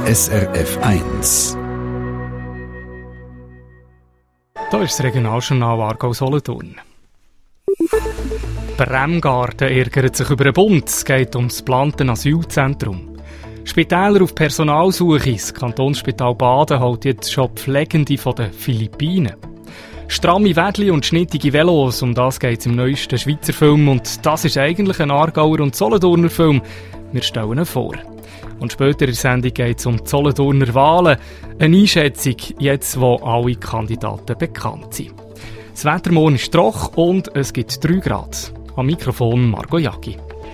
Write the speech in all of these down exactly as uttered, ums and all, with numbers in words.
S R F eins. Da ist das Regionaljournal Aargau-Solothurn. Bremgarten ärgert sich über den Bund. Es geht um das geplante Asylzentrum. Spitäler auf Personalsuche. Das Kantonsspital Baden holt jetzt schon Pflegende von den Philippinen. Stramme Wädli und schnittige Velos, um das geht es im neuesten Schweizer Film. Und das ist eigentlich ein Aargauer und Solothurner Film. Wir stellen ihn vor. Und später in der Sendung geht es um die Solothurner Wahlen. Eine Einschätzung, jetzt wo alle Kandidaten bekannt sind. Das Wetter morgen ist trocken und es gibt drei Grad. Am Mikrofon Margot Jacki.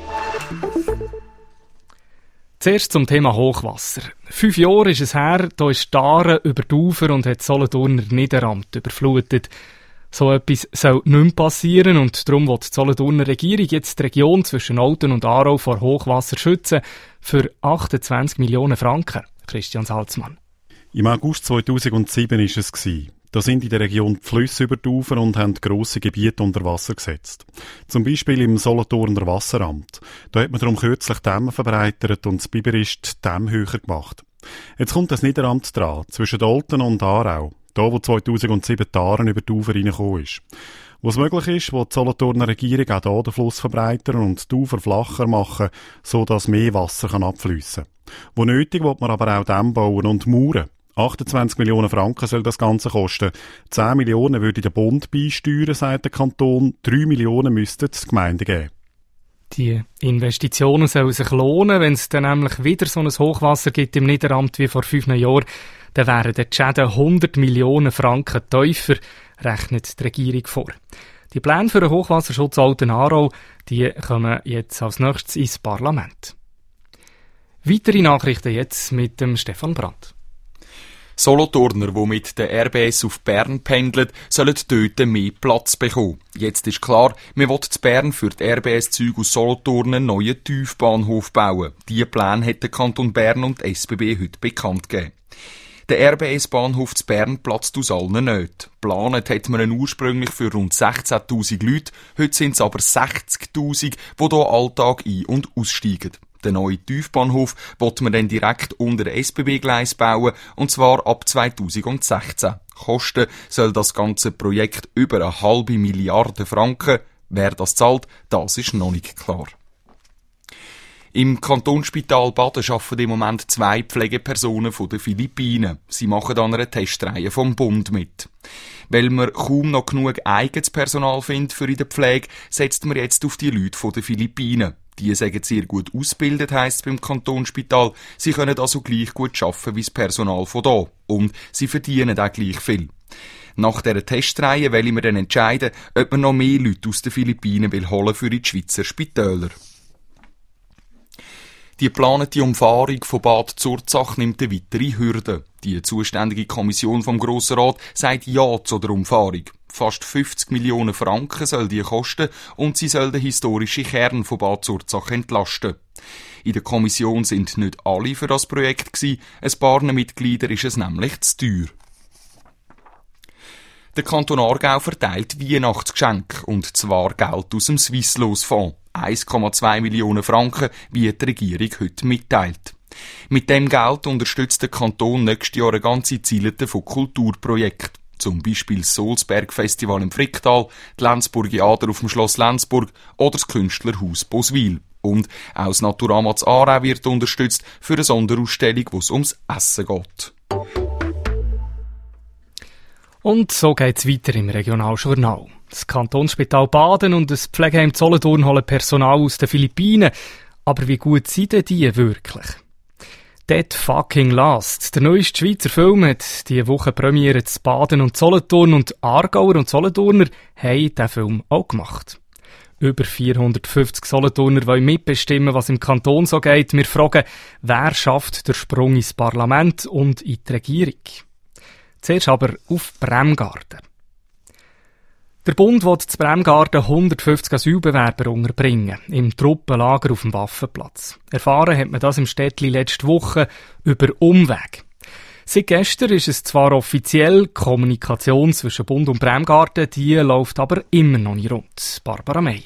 Zuerst zum Thema Hochwasser. Fünf Jahre ist es her, da ist die Aare über die Ufer und hat Solothurner Niederamt überflutet. So etwas soll nicht mehr passieren und darum will die Solothurner Regierung jetzt die Region zwischen Olten und Aarau vor Hochwasser schützen für achtundzwanzig Millionen Franken. Christian Salzmann. Im August zweitausendsieben war es. Da sind in der Region die Flüsse über die Ufer und haben grosse Gebiete unter Wasser gesetzt. Zum Beispiel im Solothurner Wasseramt. Da hat man darum kürzlich Dämme verbreitert und das Biberist die Dämme höher gemacht. Jetzt kommt das Niederamt dran, zwischen Olten und Aarau. Da, wo zweitausendsieben die Aare über die Ufer reingekommen ist. Wo es möglich ist, wo die Solothurner Regierung auch hier den Fluss verbreitern und die Ufer flacher machen, sodass mehr Wasser abfliessen kann. Wo nötig, will man aber auch Dämme bauen und Mauern. achtundzwanzig Millionen Franken soll das Ganze kosten. zehn Millionen würde der Bund beisteuern, sagt der Kanton. drei Millionen müssten die Gemeinden geben. Die Investitionen sollen sich lohnen. Wenn es dann nämlich wieder so ein Hochwasser gibt im Niederamt wie vor fünf Jahren, dann wären die Schäden hundert Millionen Franken tiefer, rechnet die Regierung vor. Die Pläne für den Hochwasserschutz Olten-Aarau, die kommen jetzt als nächstes ins Parlament. Weitere Nachrichten jetzt mit dem Stefan Brandt. Solothurner, die mit der R B S auf Bern pendeln, sollen dort mehr Platz bekommen. Jetzt ist klar, man will zu Bern für die R B S-Züge aus Solothurn einen neuen Tiefbahnhof bauen. Diese Pläne hat der Kanton Bern und die S B B heute bekannt gegeben. Der R B S-Bahnhof zu Bern platzt aus allen Nöten. Geplant hat man ihn ursprünglich für rund sechzehntausend Leute, heute sind es aber sechzigtausend, die hier Alltag ein- und aussteigen. Den neuen Tiefbahnhof wird man dann direkt unter den S B B-Gleis bauen, und zwar ab zweitausendsechzehn. Kosten soll das ganze Projekt über eine halbe Milliarde Franken. Wer das zahlt, das ist noch nicht klar. Im Kantonsspital Baden arbeiten im Moment zwei Pflegepersonen von den Philippinen. Sie machen an einer Testreihe vom Bund mit. Weil man kaum noch genug eigenes Personal findet für in der Pflege, setzt man jetzt auf die Leute von den Philippinen. Die sind sehr gut ausgebildet, heisst es beim Kantonsspital. Sie können also gleich gut arbeiten wie das Personal von da. Und sie verdienen auch gleich viel. Nach dieser Testreihe wollen wir dann entscheiden, ob man noch mehr Leute aus den Philippinen will holen für die Schweizer Spitäler. Die geplante Umfahrung von Bad Zurzach nimmt eine weitere Hürde. Die zuständige Kommission vom Grossen Rat sagt Ja zu der Umfahrung. Fast fünfzig Millionen Franken soll die kosten und sie soll den historischen Kern von Bad Zurzach entlasten. In der Kommission sind nicht alle für das Projekt gewesen. Ein paar Mitglieder ist es nämlich zu teuer. Der Kanton Aargau verteilt Weihnachtsgeschenke, und zwar Geld aus dem Swisslos-Fonds. eins Komma zwei Millionen Franken, wie die Regierung heute mitteilt. Mit dem Geld unterstützt der Kanton nächstes Jahr eine ganze Zielete von Kulturprojekten. Zum Beispiel das Sulzberg-Festival im Fricktal, die Lenzburgiader auf dem Schloss Lenzburg oder das Künstlerhaus Boswil. Und auch das Naturama zu Aarau wird unterstützt für eine Sonderausstellung, wo es ums Essen geht. Und so geht es weiter im Regionaljournal. Das Kantonsspital Baden und das Pflegeheim Solothurn holen Personal aus den Philippinen. Aber wie gut sind denn die wirklich? Dead Fucking Last. Der neueste Schweizer Film hat diese Woche Premiere zu Baden und Solothurn, und Aargauer und Solothurner haben diesen Film auch gemacht. Über vierhundertfünfzig Solothurner wollen mitbestimmen, was im Kanton so geht. Wir fragen, wer schafft den Sprung ins Parlament und in die Regierung? Zuerst aber auf Bremgarten. Der Bund will zu Bremgarten hundertfünfzig Asylbewerber unterbringen, im Truppenlager auf dem Waffenplatz. Erfahren hat man das im Städtli letzte Woche über Umweg. Seit gestern ist es zwar offiziell, Kommunikation zwischen Bund und Bremgarten, die läuft aber immer noch nicht rund. Barbara Meier.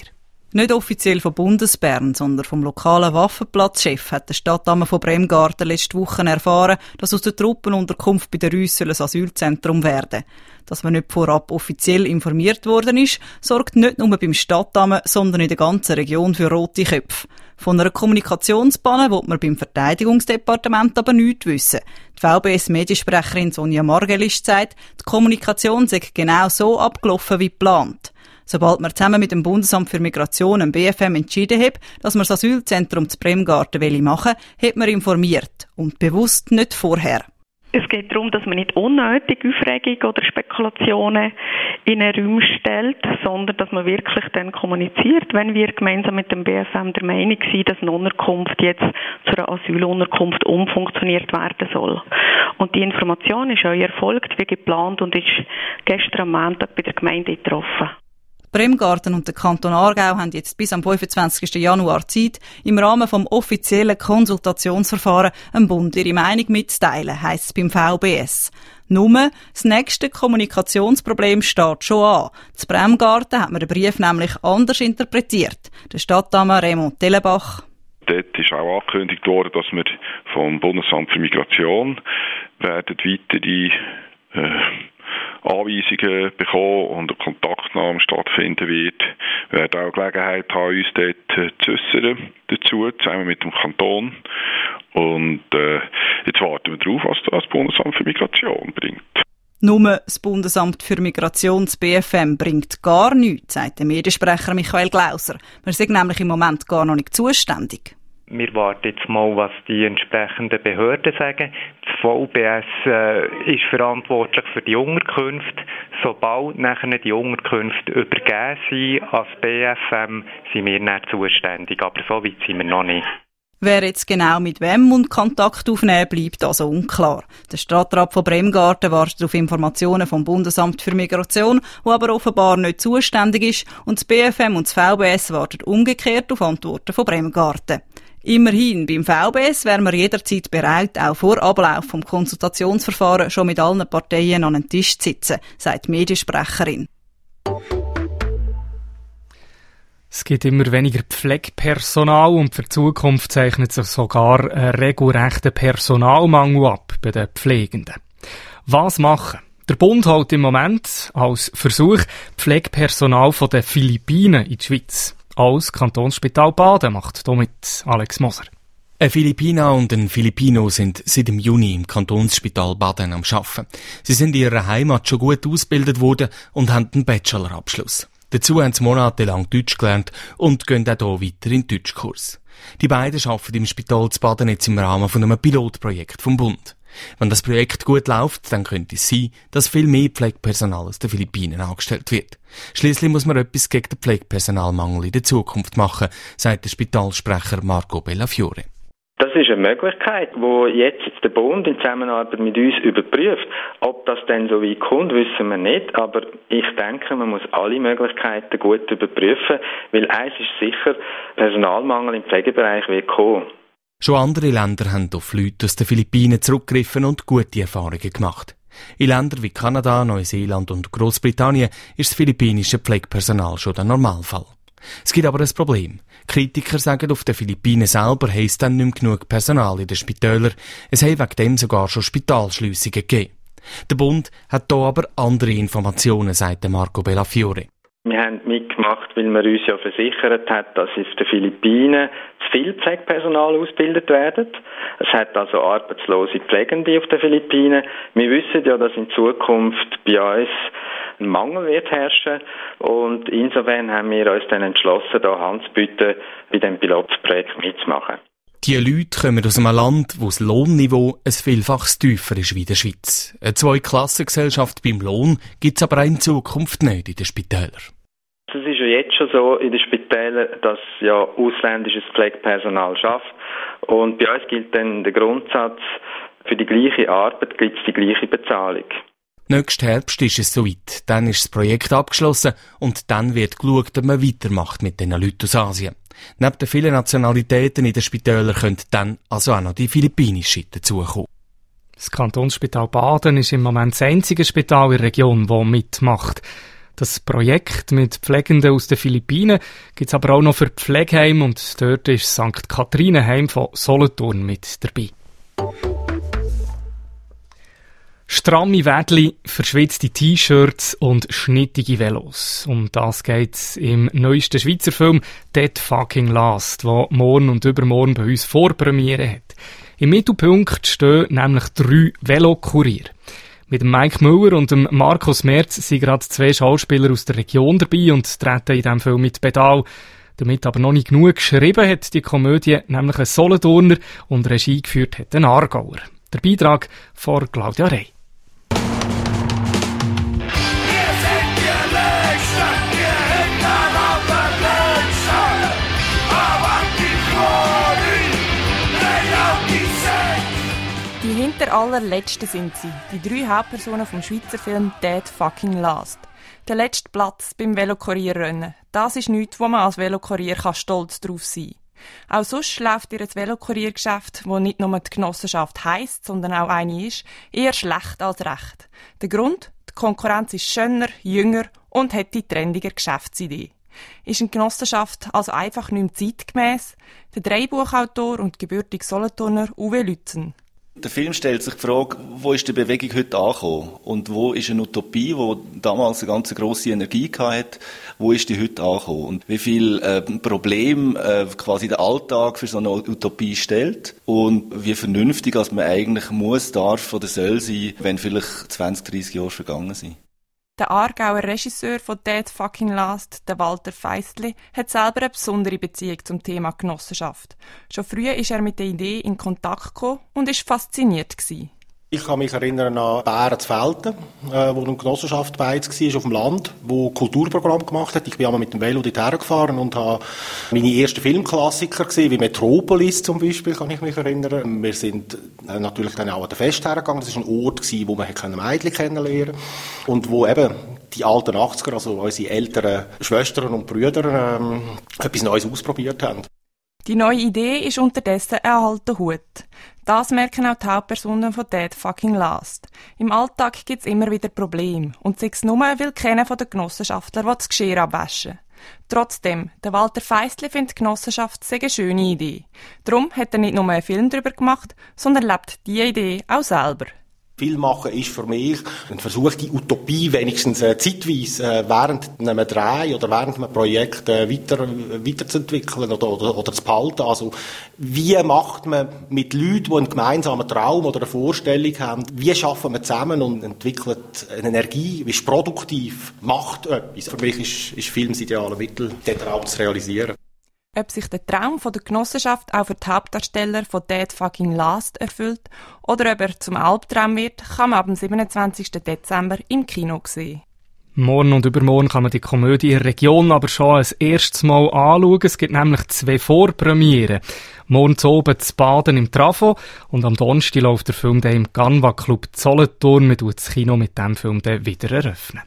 Nicht offiziell von Bundesbern, sondern vom lokalen Waffenplatzchef hat der Stadtdame von Bremgarten letzte Woche erfahren, dass aus der Truppenunterkunft bei den Rüss ein Asylzentrum werden soll. Dass man nicht vorab offiziell informiert worden ist, sorgt nicht nur beim Stadtdame, sondern in der ganzen Region für rote Köpfe. Von einer Kommunikationspanne will man beim Verteidigungsdepartement aber nichts wissen. Die V B S-Mediensprecherin Sonja Margelis sagt, die Kommunikation sei genau so abgelaufen wie geplant. Sobald man zusammen mit dem Bundesamt für Migration, dem B F M, entschieden hat, dass man das Asylzentrum zu Bremgarten machen will, hat man informiert. Und bewusst nicht vorher. Es geht darum, dass man nicht unnötig Aufregung oder Spekulationen in einen Raum stellt, sondern dass man wirklich dann kommuniziert, wenn wir gemeinsam mit dem B F M der Meinung sind, dass eine Unterkunft jetzt zu einer Asylunterkunft umfunktioniert werden soll. Und die Information ist auch erfolgt wie geplant und ist gestern am Montag bei der Gemeinde getroffen. Bremgarten und der Kanton Aargau haben jetzt bis am fünfundzwanzigsten Januar Zeit, im Rahmen vom offiziellen Konsultationsverfahren dem Bund ihre Meinung mitzuteilen, heisst es beim V B S. Nur, das nächste Kommunikationsproblem steht schon an. Zu Bremgarten hat man den Brief nämlich anders interpretiert. Der Stadtdame Raymond Tellenbach. Dort ist auch angekündigt worden, dass wir vom Bundesamt für Migration werden weitere äh, Anweisungen bekommen und eine Kontaktnahme stattfinden wird. Wir werden auch Gelegenheit haben, uns dort zu äußern dazu, zusammen mit dem Kanton. Und äh, jetzt warten wir darauf, was das Bundesamt für Migration bringt. Nur das Bundesamt für Migration, das B F M, bringt gar nichts, sagt der Mediensprecher Michael Glauser. Wir sind nämlich im Moment gar noch nicht zuständig. Wir warten jetzt mal, was die entsprechenden Behörden sagen. Das V B S äh, ist verantwortlich für die Unterkünfte. Sobald nachher die Unterkünfte übergeben sind als B F M, sind wir nicht zuständig. Aber so weit sind wir noch nicht. Wer jetzt genau mit wem und Kontakt aufnehmen, bleibt also unklar. Der Stadtrat von Bremgarten wartet auf Informationen vom Bundesamt für Migration, wo aber offenbar nicht zuständig ist, und das B F M und das V B S warten umgekehrt auf Antworten von Bremgarten. Immerhin, beim V B S wären wir jederzeit bereit, auch vor Ablauf vom Konsultationsverfahren schon mit allen Parteien an den Tisch zu sitzen, sagt die Mediensprecherin. Es gibt immer weniger Pflegepersonal und für die Zukunft zeichnet sich sogar ein regelrechter Personalmangel ab bei den Pflegenden. Was machen? Der Bund holt im Moment als Versuch Pflegepersonal von den Philippinen in die Schweiz. Als Kantonsspital Baden macht damit Alex Moser. Ein Philippiner und ein Filipino sind seit dem Juni im Kantonsspital Baden am Arbeiten. Sie sind in ihrer Heimat schon gut ausgebildet worden und haben einen Bachelorabschluss. Dazu haben sie monatelang Deutsch gelernt und gehen auch hier weiter in den Deutschkurs. Die beiden arbeiten im Spital zu Baden jetzt im Rahmen von einem Pilotprojekt vom Bund. Wenn das Projekt gut läuft, dann könnte es sein, dass viel mehr Pflegepersonal aus den Philippinen angestellt wird. Schliesslich muss man etwas gegen den Pflegepersonalmangel in der Zukunft machen, sagt der Spitalsprecher Marco Bellafiore. Das ist eine Möglichkeit, wo jetzt der Bund in Zusammenarbeit mit uns überprüft. Ob das dann so weit kommt, wissen wir nicht. Aber ich denke, man muss alle Möglichkeiten gut überprüfen, weil eins ist sicher, Personalmangel im Pflegebereich wird kommen. Schon andere Länder haben auf Leute aus den Philippinen zurückgegriffen und gute Erfahrungen gemacht. In Ländern wie Kanada, Neuseeland und Großbritannien ist das philippinische Pflegepersonal schon der Normalfall. Es gibt aber ein Problem. Kritiker sagen, auf den Philippinen selber heisst es dann nicht mehr genug Personal in den Spitälern. Es haben wegen dem sogar schon Spitalschliessungen gegeben. Der Bund hat hier aber andere Informationen, sagt Marco Bellafiore. Wir haben mitgemacht, weil man uns ja versichert hat, dass auf den Philippinen zu viel Pflegepersonal ausgebildet werden. Es hat also arbeitslose Pflegende auf den Philippinen. Wir wissen ja, dass in Zukunft bei uns ein Mangel wird herrschen und insofern haben wir uns dann entschlossen, da Hand zu bieten, bei diesem Pilotprojekt mitzumachen. Die Leute kommen aus einem Land, wo das Lohnniveau ein Vielfaches tiefer ist wie in der Schweiz. Eine Zweiklassengesellschaft beim Lohn gibt es aber auch in Zukunft nicht in den Spitälern. Es ist ja jetzt schon so in den Spitälern, dass ja ausländisches Pflegepersonal schafft. Und bei uns gilt dann der Grundsatz, für die gleiche Arbeit gibt es die gleiche Bezahlung. Nächsten Herbst ist es soweit. Dann ist das Projekt abgeschlossen und dann wird geschaut, ob man weitermacht mit den Leuten aus Asien. Neben den vielen Nationalitäten in den Spitälern könnte dann also auch noch die philippinische dazukommen. Das Kantonsspital Baden ist im Moment das einzige Spital in der Region, das mitmacht. Das Projekt mit Pflegenden aus den Philippinen gibt es aber auch noch für Pflegeheime und dort ist Sankt Kathrinenheim von Solothurn mit dabei. Stramme Wädli, verschwitzte T-Shirts und schnittige Velos. Um das geht's im neuesten Schweizer Film «Dead Fucking Last», der morgen und übermorgen bei uns Vorpremiere hat. Im Mittelpunkt stehen nämlich drei Velokurier. Mit dem Mike Müller und dem Markus Merz sind gerade zwei Schauspieler aus der Region dabei und treten in diesem Film mit Pedal. Damit aber noch nicht genug geschrieben hat die Komödie nämlich ein Solothurner und Regie geführt hat ein Aargauer. Der Beitrag von Claudia Rey. Die hinter allerletzten sind sie, die drei Hauptpersonen vom Schweizer Film «Dead Fucking Last». Der letzte Platz beim Velokurierrennen. Das ist nichts, wo man als Velokurier stolz drauf sein kann. Auch sonst läuft ihr Velokuriergeschäft, wo nicht nur die Genossenschaft heisst, sondern auch eine ist, eher schlecht als recht. Der Grund? Die Konkurrenz ist schöner, jünger und hat die trendige Geschäftsidee. Ist eine Genossenschaft also einfach nicht mehr zeitgemäss? Der Drehbuchautor und gebürtige Solothurner Uwe Lützen. Der Film stellt sich die Frage, wo ist die Bewegung heute angekommen? Und wo ist eine Utopie, die damals eine ganz grosse Energie hatte, wo ist die heute angekommen? Und wie viel äh, Probleme äh, quasi der Alltag für so eine Utopie stellt? Und wie vernünftig als man eigentlich muss, darf oder soll sein, wenn vielleicht zwanzig, dreissig Jahre vergangen sind. Der Aargauer Regisseur von «Dead Fucking Last», der Walter Feistli, hat selber eine besondere Beziehung zum Thema Genossenschaft. Schon früh ist er mit der Idee in Kontakt gekommen und war fasziniert gewesen. Ich kann mich erinnern an Bärenzfelden, äh, wo eine Genossenschaft bei uns war, auf dem Land, wo Kulturprogramm gemacht hat. Ich bin einmal mit dem Velo dorthin gefahren und habe meine ersten Filmklassiker gesehen, wie Metropolis zum Beispiel, kann ich mich erinnern. Wir sind äh, natürlich dann auch an den Fest hergegangen. Das war ein Ort, wo man Mädchen kennenlernen konnte und wo eben die alten achtziger, also unsere älteren Schwestern und Brüder, ähm, etwas Neues ausprobiert haben. Die neue Idee ist unterdessen ein alter Hut. Das merken auch die Hauptpersonen von «Dead Fucking Last». Im Alltag gibt es immer wieder Probleme und sei es nur, weil keiner von den Genossenschaftlern das Geschirr abwaschen. Trotzdem, der Walter Feistli findet die Genossenschaft sei eine schöne Idee. Darum hat er nicht nur einen Film darüber gemacht, sondern lebt diese Idee auch selber. Film machen ist für mich ein Versuch, die Utopie wenigstens äh, zeitweise äh, während einem Dreh oder während einem Projekt äh, weiter, weiterzuentwickeln oder, oder, oder zu behalten. Also, wie macht man mit Leuten, die einen gemeinsamen Traum oder eine Vorstellung haben, wie schaffen wir zusammen und entwickelt eine Energie, wie ist produktiv, macht etwas. Für mich ist, ist Film das ideale Mittel, den Traum zu realisieren. Ob sich der Traum von der Genossenschaft auch für die Hauptdarsteller von «Dead Fucking Last» erfüllt oder ob er zum Albtraum wird, kann man ab dem siebenundzwanzigsten Dezember im Kino sehen. Morgen und übermorgen kann man die Komödie in der Region aber schon ein erstes Mal anschauen. Es gibt nämlich zwei Vorpremieren. Morgen zu oben zu Baden im Trafo und am Donnerstag läuft der Film dann im Canva Club Solothurn. Wir tun das Kino mit diesem Film dann wieder eröffnen.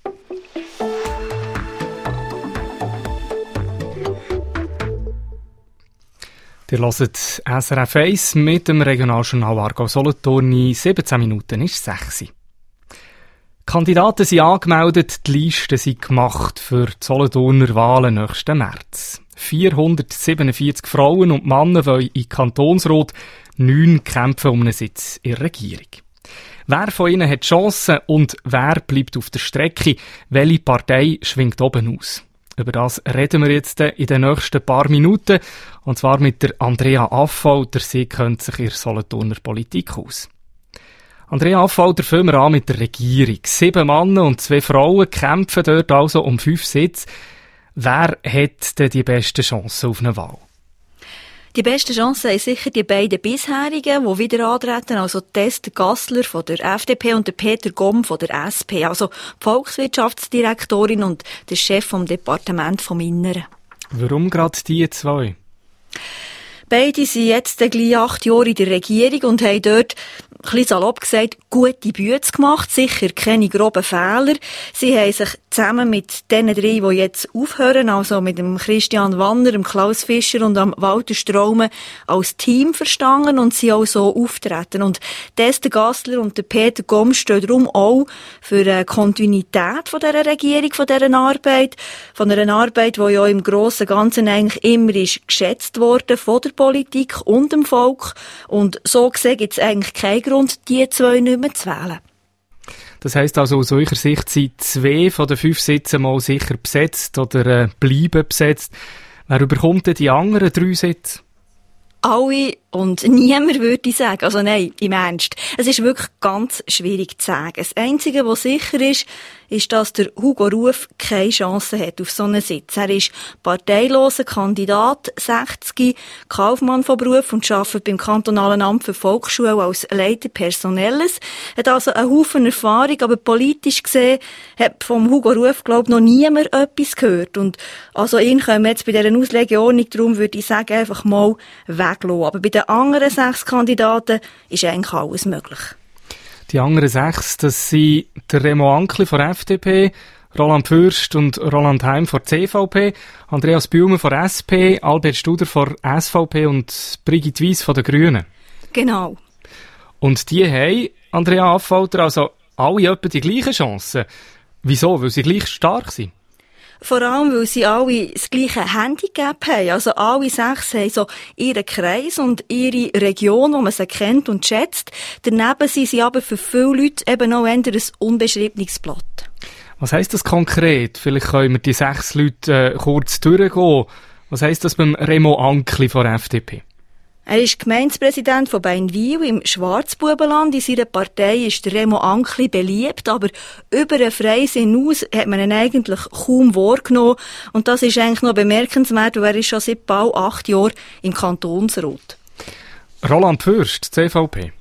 Ihr hört S R F eins mit dem Regionaljournal Aargau Solothurn. In siebzehn Minuten ist sechs. Die Kandidaten sind angemeldet, die Listen sind gemacht für die Solothurner Wahlen nächsten März. vierhundertsiebenundvierzig Frauen und Männer wollen in Kantonsrat, neun kämpfen um einen Sitz in der Regierung. Wer von ihnen hat Chancen und wer bleibt auf der Strecke? Welche Partei schwingt oben aus? Über das reden wir jetzt in den nächsten paar Minuten. Und zwar mit der Andrea Affolter. Sie kennt sich in der Solothurner Politik aus. Andrea Affolter, fangen wir an mit der Regierung. Sieben Männer und zwei Frauen kämpfen dort also um fünf Sitze. Wer hat denn die besten Chancen auf eine Wahl? Die besten Chancen haben sicher die beiden bisherigen, die wieder antreten, also Esther Gassler von der F D P und der Peter Gomm von der S P, also die Volkswirtschaftsdirektorin und der Chef vom Departement vom Inneren. Warum gerade die zwei? Beide sind jetzt gleich acht Jahre in der Regierung und haben dort, ein bisschen salopp gesagt, gute Bütze gemacht, sicher keine groben Fehler. Sie haben sich zusammen mit den drei, die jetzt aufhören, also mit dem Christian Wanner, dem Klaus Fischer und dem Walter Straume, als Team verstanden und sie auch so auftreten. Und Esther Gassler und der Peter Gomm stehen darum auch für eine Kontinuität von dieser Regierung, von dieser Arbeit, von einer Arbeit, die ja im Grossen und Ganzen eigentlich immer ist geschätzt worden von der Politik und dem Volk. Und so gesehen gibt es eigentlich keinen Grund, die zwei nicht mehr zu wählen. Das heisst also, aus eurer Sicht sind zwei von den fünf Sitzen mal sicher besetzt oder äh, bleiben besetzt. Wer überkommt denn die anderen drei Sitze? Alle und niemand würde ich sagen. Also nein, im Ernst. Es ist wirklich ganz schwierig zu sagen. Das Einzige, was sicher ist, ist, dass der Hugo Ruf keine Chance hat auf so einen Sitz. Er ist parteiloser Kandidat, sechzig, Kaufmann von Beruf und arbeitet beim kantonalen Amt für Volksschule als Leiter Personelles. Hat also einen Haufen Erfahrung, aber politisch gesehen hat vom Hugo Ruf, glaube ich, noch niemand etwas gehört. Und also ihn können wir jetzt bei dieser Auslegeordnung, darum würde ich sagen, einfach mal weglassen. Aber bei den anderen sechs Kandidaten ist eigentlich alles möglich. Die anderen sechs, das sind der Remo Ankli von der F D P, Roland Fürst und Roland Heim von der C V P, Andreas Bühlmann von der S P, Albert Studer von der S V P und Brigitte Weiss von den Grünen. Genau. Und die haben, Andrea Affolter, also alle etwa die gleichen Chancen. Wieso? Weil sie gleich stark sind? Vor allem, weil sie alle das gleiche Handicap haben. Also alle sechs haben so ihren Kreis und ihre Region, wo man sie kennt und schätzt. Daneben sind sie aber für viele Leute eben auch eher ein unbeschriebenes Blatt. Was heisst das konkret? Vielleicht können wir die sechs Leute äh, kurz durchgehen. Was heisst das beim Remo Ankli von der F D P? Er ist Gemeindepräsident von Beinwil im Schwarzbubenland. In seiner Partei ist der Remo Ankli beliebt, aber über einen Freisinn hinaus hat man ihn eigentlich kaum wahrgenommen. Und das ist eigentlich noch bemerkenswert, weil er ist schon seit bald acht Jahren im Kantonsrat. Roland Fürst, C V P.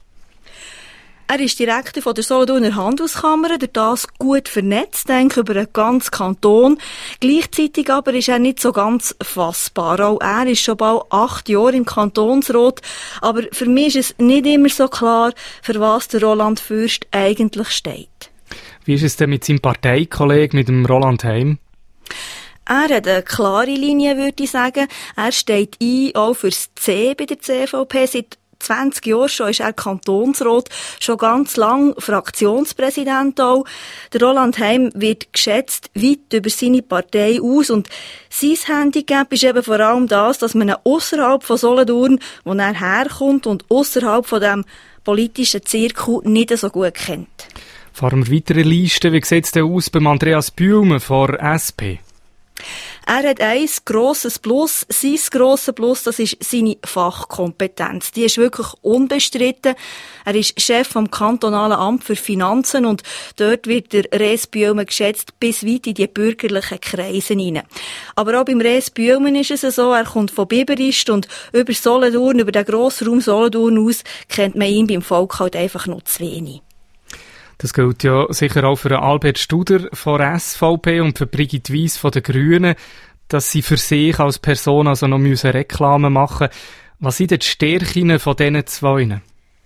Er ist Direktor von der Solothurner Handelskammer, durch das gut vernetzt, denke über den ganzen Kanton. Gleichzeitig aber ist er nicht so ganz fassbar. Auch er ist schon bald acht Jahre im Kantonsrat. Aber für mich ist es nicht immer so klar, für was der Roland Fürst eigentlich steht. Wie ist es denn mit seinem Parteikollegen, mit dem Roland Heim? Er hat eine klare Linie, würde ich sagen. Er steht ein, auch fürs C bei der C V P. Seit zwanzig Jahre schon ist er Kantonsrat, schon ganz lang Fraktionspräsident auch. Der Roland Heim wird geschätzt weit über seine Partei aus und sein Handicap ist eben vor allem das, dass man ihn ausserhalb von Solothurn, wo er herkommt und ausserhalb von dem politischen Zirkel nicht so gut kennt. Fahren wir weiter in Liste. Wie sieht es denn aus beim Andreas Bühlmann von der S P? Er hat ein grosses Plus. Sein grosses Plus, das ist seine Fachkompetenz. Die ist wirklich unbestritten. Er ist Chef vom kantonalen Amt für Finanzen und dort wird der Res Bühlmann geschätzt bis weit in die bürgerlichen Kreise hinein. Aber auch beim Res Bühlmann ist es so, er kommt von Biberist und über Solothurn, über den Grossraum Solothurn aus, kennt man ihn beim Volk halt einfach noch zu wenig. Das gilt ja sicher auch für Albert Studer von der S V P und für Brigitte Weiss von den Grünen, dass sie für sich als Person also noch müssen Reklame machen müssen. Was sind denn die Stärken von diesen zwei?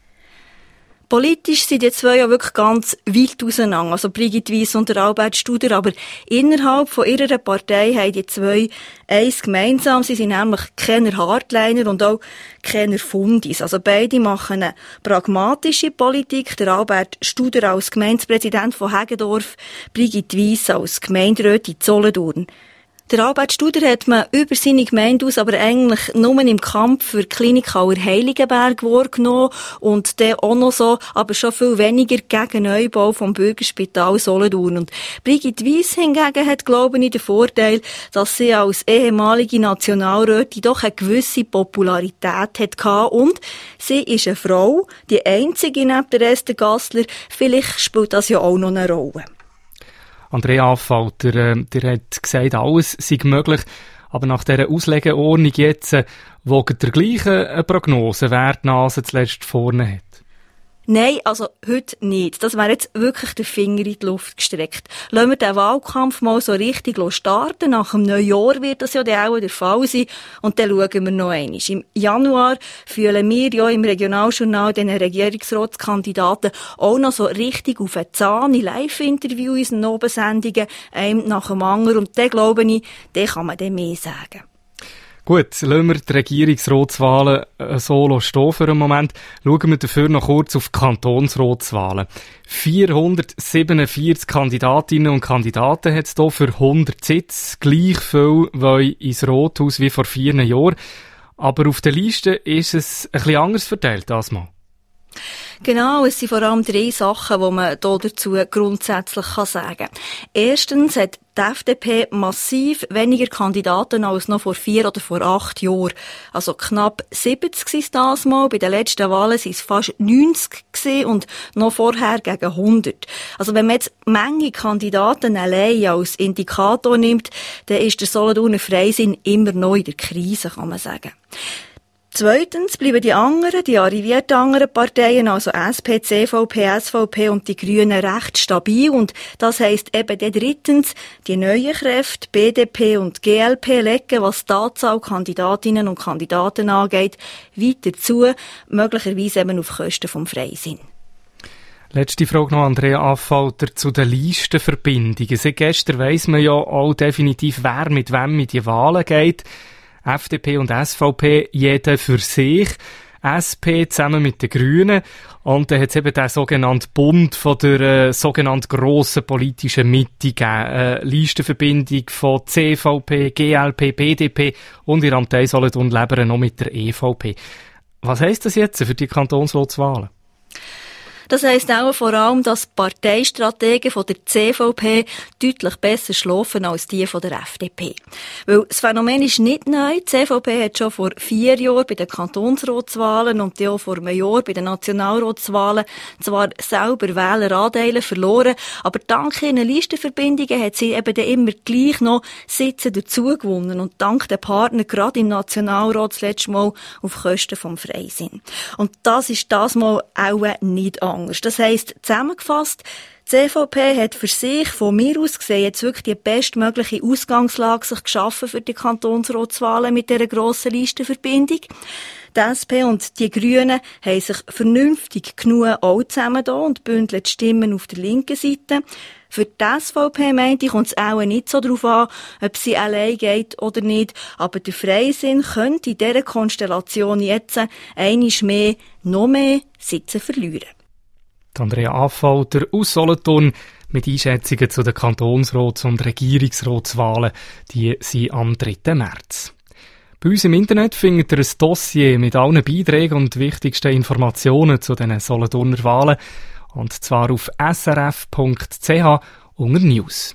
Politisch sind die zwei ja wirklich ganz weit auseinander, also Brigitte Weiss und der Albert Studer, aber innerhalb von ihrer Partei haben die zwei eins gemeinsam. Sie sind nämlich keine Hardliner und auch keine Fundis. Also beide machen eine pragmatische Politik. Der Albert Studer als Gemeindepräsident von Heggendorf, Brigitte Weiss als Gemeinderätin Solothurn. Der Albert Studer hat man über seine Gemeinde aus aber eigentlich nur im Kampf für die Klinik Heiligenberg wahrgenommen und dann auch noch so, aber schon viel weniger gegen Neubau vom Bürgerspital Solothurn. Und Brigitte Weiss hingegen hat, glaube ich, den Vorteil, dass sie als ehemalige Nationalrätin doch eine gewisse Popularität hatte und sie ist eine Frau, die einzige neben der Esther Gassler. Vielleicht spielt das ja auch noch eine Rolle. Andrea Affolter, äh, der hat gesagt, alles sei möglich, aber nach dieser Auslegeordnung jetzt, äh, wogt der gleiche eine Prognose, wer die Nase zuletzt vorne hat? Nein, also heute nicht. Das wäre jetzt wirklich der Finger in die Luft gestreckt. Lassen wir den Wahlkampf mal so richtig starten. Nach dem Neujahr wird das ja dann auch der Fall sein. Und dann schauen wir noch einmal. Im Januar fühlen wir ja im Regionaljournal den Regierungsratskandidaten auch noch so richtig auf den Zahn in Live-Interviews, in Obensendungen, einem nach dem anderen. Und dann glaube ich, dann kann man dann mehr sagen. Gut, lassen wir die Regierungsratswahlen so stehen für einen Moment. Schauen wir dafür noch kurz auf die Kantonsratswahlen. vierhundertsiebenundvierzig Kandidatinnen und Kandidaten hat es hier für hundert Sitze. Gleich viel wollen ins Rathaus wie vor vier Jahren. Aber auf der Liste ist es ein bisschen anders verteilt als mal. Genau, es sind vor allem drei Sachen, die man hier dazu grundsätzlich sagen kann. Erstens hat die F D P massiv weniger Kandidaten als noch vor vier oder vor acht Jahren. Also knapp siebzig sind es das mal. Bei den letzten Wahlen waren es fast neunzig gewesen und noch vorher gegen hundert. Also wenn man jetzt die Menge Kandidaten allein als Indikator nimmt, dann ist der Solothurner Freisinn immer noch in der Krise, kann man sagen. Zweitens bleiben die anderen, die arrivierten anderen Parteien, also S P, C V P, S V P und die Grünen, recht stabil. Und das heisst eben dann drittens, die neuen Kräfte, B D P und G L P, legen, was die Anzahl Kandidatinnen und Kandidaten angeht, weiter zu, möglicherweise eben auf Kosten vom Freisinn. Letzte Frage noch, Andrea Affolter, zu den Listenverbindungen. Seit gestern weiss man ja auch definitiv, wer mit wem in die Wahlen geht. F D P und S V P, jeder für sich. S P zusammen mit den Grünen. Und dann hat es eben den sogenannten Bund von der äh, sogenannten grossen politischen Mitte gegeben. Eine Listenverbindung von C V P, G L P, B D P und in Ramtei Solothurn Leberen noch mit der E V P. Was heisst das jetzt für die Kantonsratswahlen? Das heisst auch vor allem, dass die Parteistrategen von der C V P deutlich besser schlafen als die von der F D P. Weil das Phänomen ist nicht neu. Die C V P hat schon vor vier Jahren bei den Kantonsratswahlen und auch vor einem Jahr bei den Nationalratswahlen zwar selber Wähleranteile verloren, aber dank ihren Listenverbindungen hat sie eben dann immer gleich noch Sitze dazu gewonnen und dank der Partner gerade im Nationalrat das letzte Mal auf Kosten vom Freisinn. Und das ist das Mal auch nicht anders. Das heisst, zusammengefasst, die C V P hat für sich, von mir aus gesehen, jetzt wirklich die bestmögliche Ausgangslage sich geschaffen für die Kantonsratswahlen mit dieser grossen Listenverbindung. Die S P und die Grünen haben sich vernünftig genug auch zusammen da und bündeln die Stimmen auf der linken Seite. Für die S V P, meinte ich, kommt es auch nicht so darauf an, ob sie allein geht oder nicht. Aber der Freisinn könnte in dieser Konstellation jetzt einmal mehr, noch mehr Sitze verlieren. Andrea Affolter aus Solothurn mit Einschätzungen zu den Kantonsrats- und Regierungsratswahlen, die sind am dritten März. Bei uns im Internet findet ihr ein Dossier mit allen Beiträgen und wichtigsten Informationen zu den Solothurner Wahlen, und zwar auf s r f punkt c h unter News.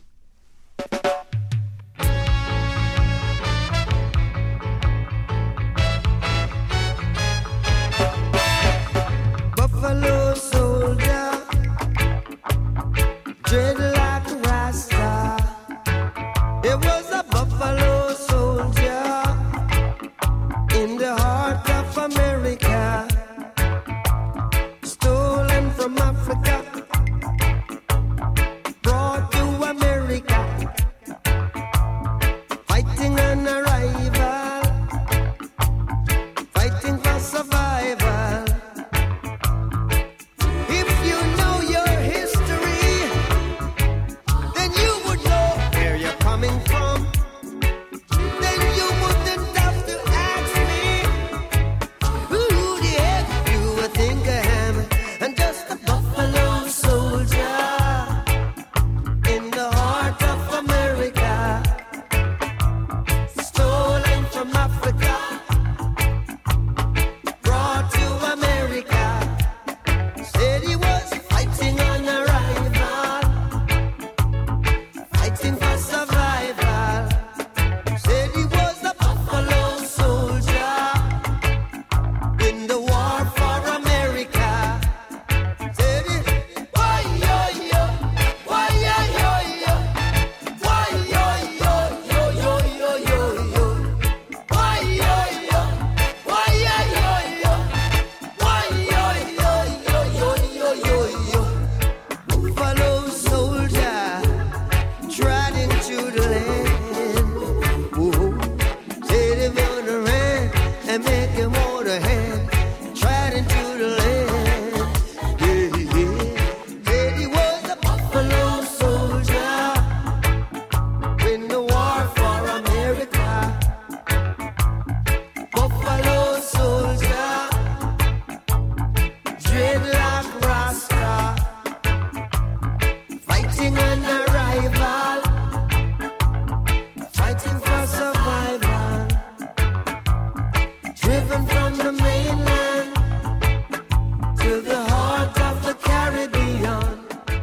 dreadlock Rasta, fighting an arrival, fighting for survival, driven from the mainland to the heart of the Caribbean.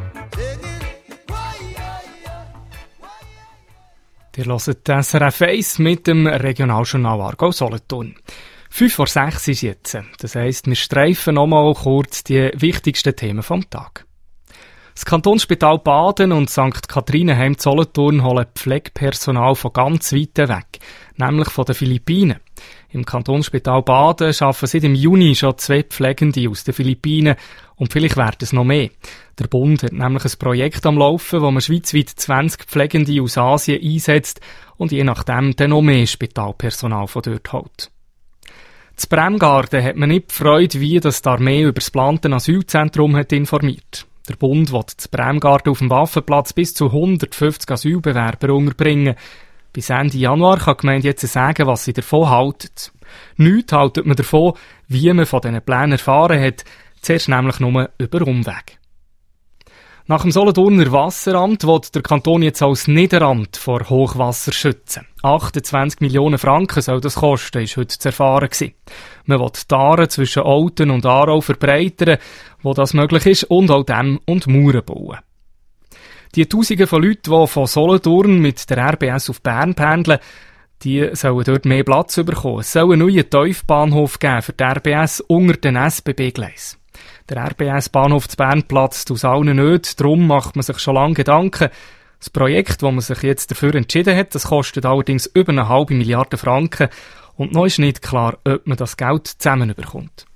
Ihr hört S R F eins mit dem Regionaljournal Aargau-Solothurn. Fünf vor sechs ist jetzt. Das heisst, wir streifen nochmal kurz die wichtigsten Themen vom Tag. Das Kantonsspital Baden und Sankt Kathrinenheim Solothurn holen Pflegepersonal von ganz weit weg, nämlich von den Philippinen. Im Kantonsspital Baden arbeiten seit im Juni schon zwei Pflegende aus den Philippinen und vielleicht werden es noch mehr. Der Bund hat nämlich ein Projekt am Laufen, wo man schweizweit zwanzig Pflegende aus Asien einsetzt und je nachdem dann noch mehr Spitalpersonal von dort holt. Zu Bremgarten hat man nicht gefreut, wie das die Armee über das geplante Asylzentrum hat informiert. Der Bund will zu Bremgarten auf dem Waffenplatz bis zu hundertfünfzig Asylbewerber unterbringen. Bis Ende Januar kann die Gemeinde jetzt sagen, was sie davon haltet. Nichts haltet man davon, wie man von diesen Plänen erfahren hat, zuerst nämlich nur über Umweg. Nach dem Solothurner Wasseramt will der Kanton jetzt als Niederamt vor Hochwasser schützen. achtundzwanzig Millionen Franken soll das kosten, ist heute zu erfahren gewesen. Man will die Aare zwischen Olten und Aarau verbreitern, wo das möglich ist, und auch Dämme und Mauern bauen. Die Tausende von Leuten, die von Solothurn mit der R B S auf Bern pendeln, die sollen dort mehr Platz bekommen. Es soll einen neuen Tiefbahnhof geben für die R B S unter den S B B-Gleisen. Der R B S-Bahnhof zu Bern platzt aus allen nicht, darum macht man sich schon lange Gedanken. Das Projekt, das man sich jetzt dafür entschieden hat, das kostet allerdings über eine halbe Milliarde Franken und noch ist nicht klar, ob man das Geld zusammenbekommt.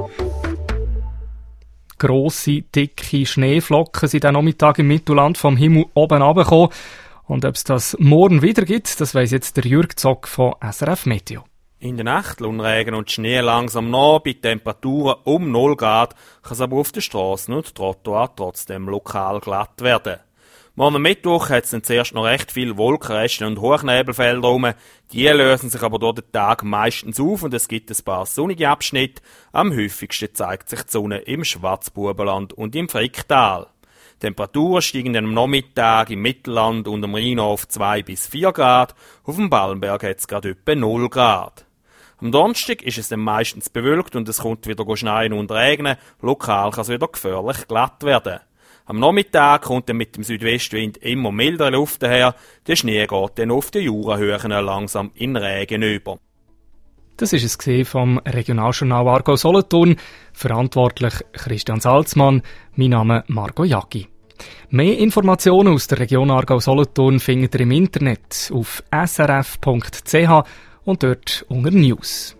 Grosse, dicke Schneeflocken sind am Nachmittag im Mittelland vom Himmel oben runtergekommen. Und ob es das morgen wieder gibt, das weiss jetzt der Jürg Zock von S R F Meteo. In der Nacht lassen Regen und Schnee langsam nach, bei Temperaturen um null Grad, kann es aber auf den Strassen und Trottoir trotzdem lokal glatt werden. Morgen Mittwoch hat es dann zuerst noch recht viele Wolkenreste und Hochnebelfelder rum. Die lösen sich aber durch den Tag meistens auf und es gibt ein paar sonnige Abschnitte. Am häufigsten zeigt sich die Sonne im Schwarzbubenland und im Fricktal. Die Temperaturen steigen dann am Nachmittag im Mittelland und am Rhein auf zwei bis vier Grad. Auf dem Ballenberg hat es gerade etwa null Grad. Am Donnerstag ist es dann meistens bewölkt und es kommt wieder schneien und regnen. Lokal kann es wieder gefährlich glatt werden. Am Nachmittag kommt dann mit dem Südwestwind immer mildere Luft daher. Der Schnee geht dann auf den Jurahöhen langsam in Regen über. Das ist es vom Regionaljournal Aargau-Solothurn. Verantwortlich Christian Salzmann. Mein Name Marco Jacki. Mehr Informationen aus der Region Aargau-Solothurn findet ihr im Internet auf s r f punkt c h und dort unter News.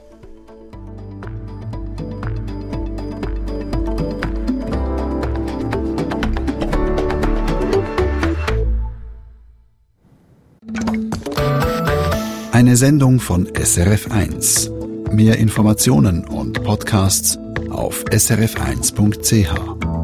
Eine Sendung von S R F eins. Mehr Informationen und Podcasts auf s r f eins punkt c h.